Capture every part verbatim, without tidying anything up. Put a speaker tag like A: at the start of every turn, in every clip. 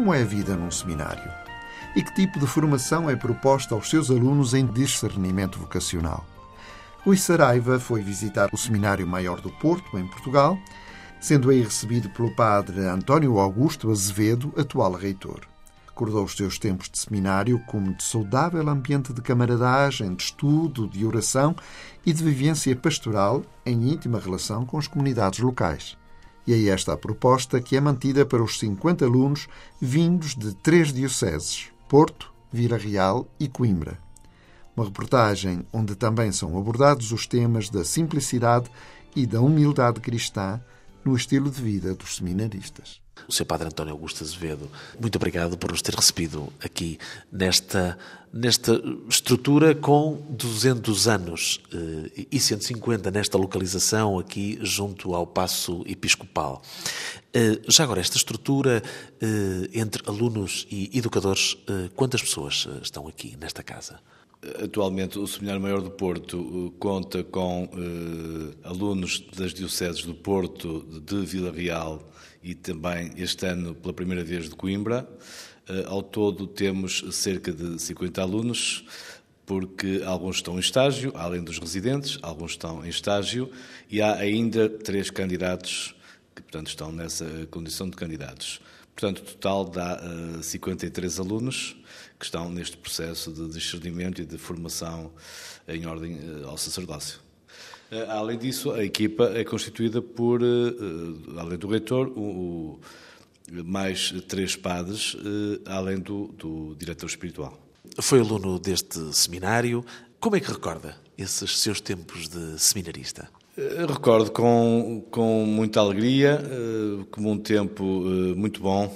A: como é a vida num seminário e que tipo de formação é proposta aos seus alunos em discernimento vocacional. Rui Saraiva foi visitar o Seminário Maior do Porto, em Portugal, sendo aí recebido pelo padre António Augusto Azevedo, atual reitor. Recordou os seus tempos de seminário como de saudável ambiente de camaradagem, de estudo, de oração e de vivência pastoral em íntima relação com as comunidades locais. E é esta a proposta que é mantida para os cinquenta alunos vindos de três dioceses, Porto, Vila Real e Coimbra. Uma reportagem onde também são abordados os temas da simplicidade e da humildade cristã no estilo de vida dos seminaristas.
B: O senhor Padre António Augusto Azevedo, muito obrigado por nos ter recebido aqui nesta, nesta estrutura com duzentos anos eh, e cento e cinquenta nesta localização aqui junto ao Paço Episcopal. Eh, já agora, esta estrutura eh, entre alunos e educadores, eh, quantas pessoas estão aqui nesta casa?
C: Atualmente, o Seminário Maior do Porto uh, conta com uh, alunos das dioceses do Porto, de Vila Real e também, este ano, pela primeira vez, de Coimbra. Uh, ao todo, temos cerca de cinquenta alunos, porque alguns estão em estágio, além dos residentes, alguns estão em estágio, e há ainda três candidatos que, portanto, estão nessa condição de candidatos. Portanto, o total dá uh, cinquenta e três alunos que estão neste processo de discernimento e de formação em ordem uh, ao sacerdócio. Uh, além disso, a equipa é constituída por, uh, além do reitor, o, o, mais três padres, uh, além do, do diretor espiritual.
B: Foi aluno deste seminário. Como é que recorda esses seus tempos de seminarista?
C: Recordo com, com muita alegria, como um tempo muito bom.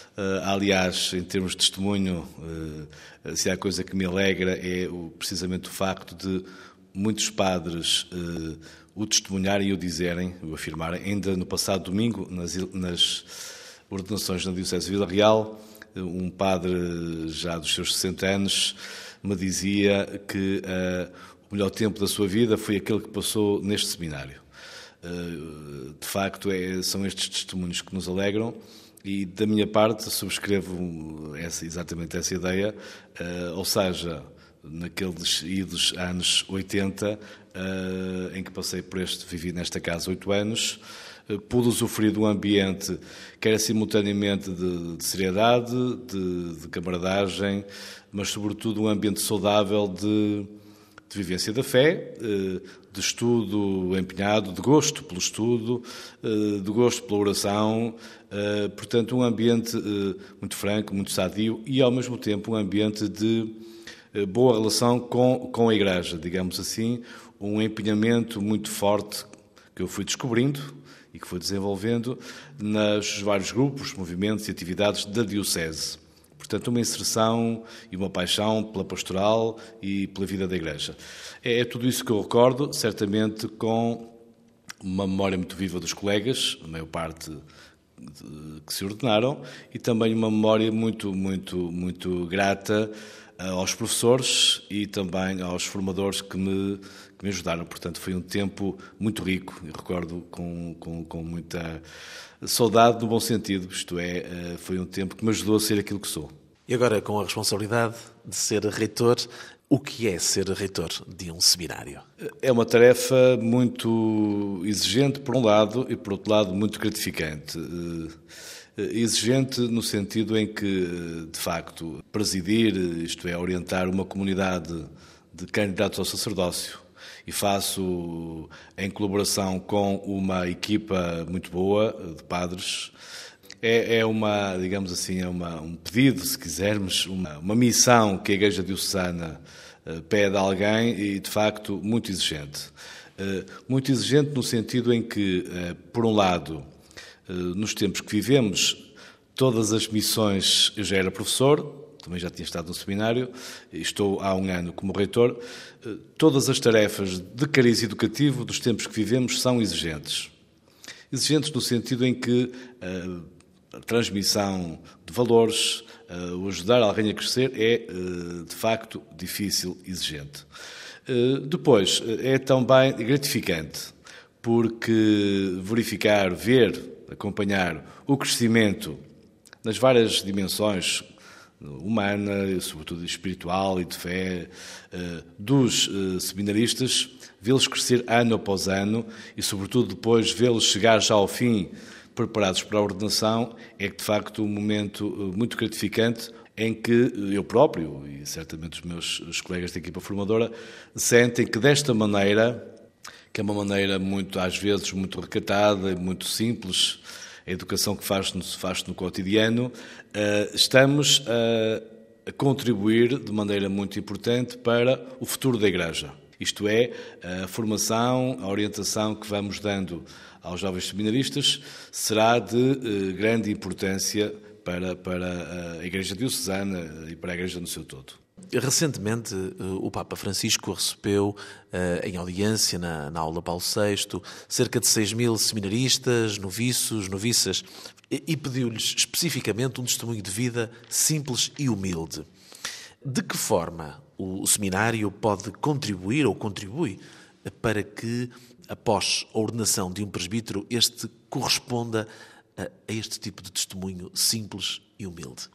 C: Aliás, em termos de testemunho, se há coisa que me alegra é precisamente o facto de muitos padres o testemunharem e o dizerem, o afirmarem. Ainda no passado domingo, nas, nas ordenações na Diocese de Vila Real, um padre já dos seus sessenta anos me dizia que o melhor tempo da sua vida foi aquele que passou neste seminário. De facto, é, são estes testemunhos que nos alegram e, da minha parte, subscrevo essa, exatamente essa ideia, ou seja, naqueles idos anos oitenta, em que passei por este, vivi nesta casa oito anos, pude usufruir de um ambiente que era simultaneamente de, de seriedade, de, de camaradagem, mas sobretudo um ambiente saudável de de vivência da fé, de estudo empenhado, de gosto pelo estudo, de gosto pela oração, portanto um ambiente muito franco, muito sadio e ao mesmo tempo um ambiente de boa relação com, com a Igreja, digamos assim, um empenhamento muito forte que eu fui descobrindo e que fui desenvolvendo nos vários grupos, movimentos e atividades da Diocese. Portanto, uma inserção e uma paixão pela pastoral e pela vida da Igreja. É, é tudo isso que eu recordo, certamente com uma memória muito viva dos colegas, a maior parte de, que se ordenaram, e também uma memória muito, muito, muito grata aos professores e também aos formadores que me, que me ajudaram. Portanto, foi um tempo muito rico, e recordo com, com, com muita saudade no bom sentido, isto é, foi um tempo que me ajudou a ser aquilo que sou.
B: E agora, com a responsabilidade de ser reitor, o que é ser reitor de um seminário?
C: É uma tarefa muito exigente, por um lado, e por outro lado, muito gratificante. Exigente no sentido em que, de facto, presidir, isto é, orientar uma comunidade de candidatos ao sacerdócio, e faço em colaboração com uma equipa muito boa de padres. É, é uma, digamos assim, é uma, um pedido, se quisermos, uma, uma missão que a Igreja Diocesana uh, pede a alguém e, de facto, muito exigente. Uh, muito exigente no sentido em que, uh, por um lado, uh, nos tempos que vivemos, todas as missões, eu já era professor, também já tinha estado no seminário, estou há um ano como reitor, todas as tarefas de cariz educativo dos tempos que vivemos são exigentes. Exigentes no sentido em que a transmissão de valores, o ajudar alguém a crescer é, de facto, difícil, exigente. Depois, é também gratificante, porque verificar, ver, acompanhar o crescimento nas várias dimensões, humana, sobretudo espiritual e de fé, dos seminaristas, vê-los crescer ano após ano e, sobretudo, depois vê-los chegar já ao fim, preparados para a ordenação, é que, de facto, um momento muito gratificante em que eu próprio, e certamente os meus os colegas da equipa formadora, sentem que desta maneira, que é uma maneira muito, às vezes, muito recatada, muito simples, a educação que faz-se faz no cotidiano, estamos a contribuir de maneira muito importante para o futuro da Igreja. Isto é, a formação, a orientação que vamos dando aos jovens seminaristas será de grande importância para, para a Igreja diocesana e para a Igreja no seu todo.
B: Recentemente, o Papa Francisco recebeu, em audiência na, na aula Paulo sexto, cerca de seis mil seminaristas, noviços, noviças, e pediu-lhes especificamente um testemunho de vida simples e humilde. De que forma o seminário pode contribuir ou contribui para que, após a ordenação de um presbítero, este corresponda a este tipo de testemunho simples e humilde?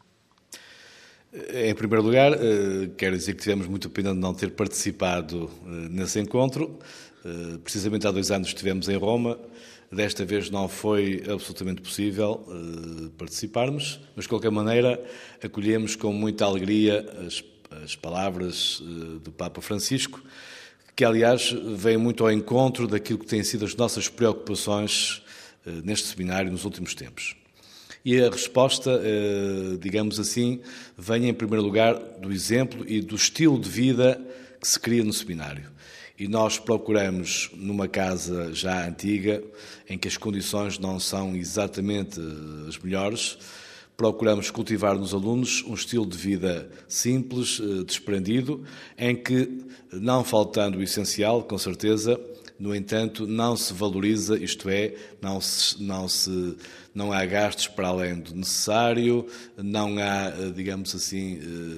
C: Em primeiro lugar, quero dizer que tivemos muito pena de não ter participado nesse encontro. Precisamente há dois anos estivemos em Roma. Desta vez não foi absolutamente possível participarmos, mas de qualquer maneira acolhemos com muita alegria as, as palavras do Papa Francisco, que aliás vêm muito ao encontro daquilo que têm sido as nossas preocupações neste seminário nos últimos tempos. E a resposta, digamos assim, vem em primeiro lugar do exemplo e do estilo de vida que se cria no seminário. E nós procuramos, numa casa já antiga, em que as condições não são exatamente as melhores, procuramos cultivar nos alunos um estilo de vida simples, desprendido, em que, não faltando o essencial, com certeza, no entanto, não se valoriza, isto é, não, se, não, se, não há gastos para além do necessário, não há, digamos assim,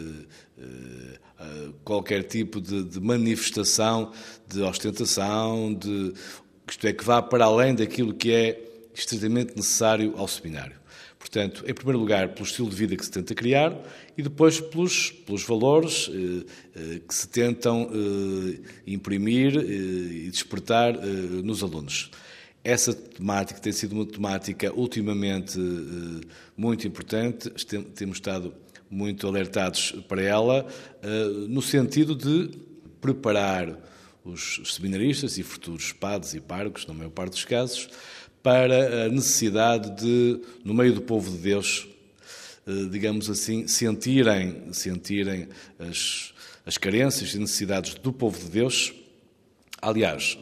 C: qualquer tipo de, de manifestação de ostentação, de, isto é, que vá para além daquilo que é estritamente necessário ao seminário. Portanto, em primeiro lugar, pelo estilo de vida que se tenta criar e depois pelos, pelos valores eh, eh, que se tentam eh, imprimir eh, e despertar eh, nos alunos. Essa temática tem sido uma temática ultimamente eh, muito importante, temos estado muito alertados para ela, eh, no sentido de preparar os seminaristas e futuros padres e párocos, na maior parte dos casos, para a necessidade de, no meio do povo de Deus, digamos assim, sentirem, sentirem as, as carências e necessidades do povo de Deus. Aliás,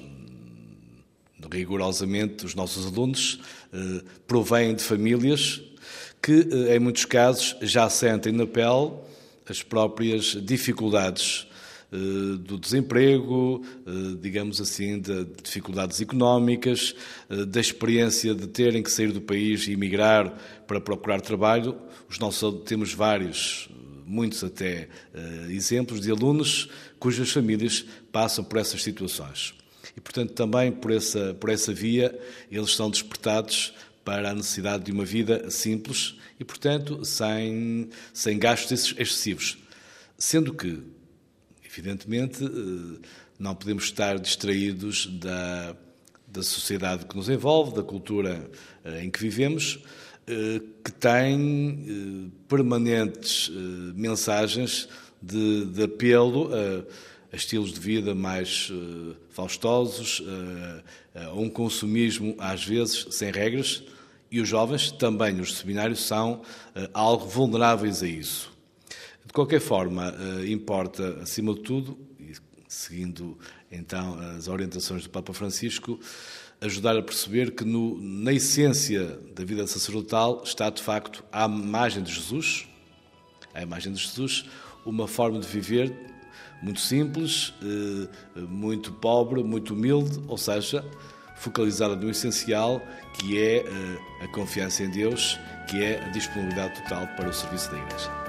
C: rigorosamente, os nossos alunos eh, provêm de famílias que, em muitos casos, já sentem na pele as próprias dificuldades do desemprego, digamos assim, de dificuldades económicas, da experiência de terem que sair do país e emigrar para procurar trabalho. Os nossos, temos vários, muitos até, exemplos de alunos cujas famílias passam por essas situações. E, portanto, também por essa, por essa via, eles são despertados para a necessidade de uma vida simples e, portanto, sem, sem gastos excessivos. Sendo que, evidentemente, não podemos estar distraídos da, da sociedade que nos envolve, da cultura em que vivemos, que tem permanentes mensagens de, de apelo a, a estilos de vida mais faustosos, a, a um consumismo, às vezes, sem regras, e os jovens, também os seminários, são algo vulneráveis a isso. De qualquer forma, importa, acima de tudo, e seguindo então as orientações do Papa Francisco, ajudar a perceber que no, na essência da vida sacerdotal está, de facto, a imagem de Jesus, a imagem de Jesus, uma forma de viver muito simples, muito pobre, muito humilde, ou seja, focalizada no essencial, que é a confiança em Deus, que é a disponibilidade total para o serviço da Igreja.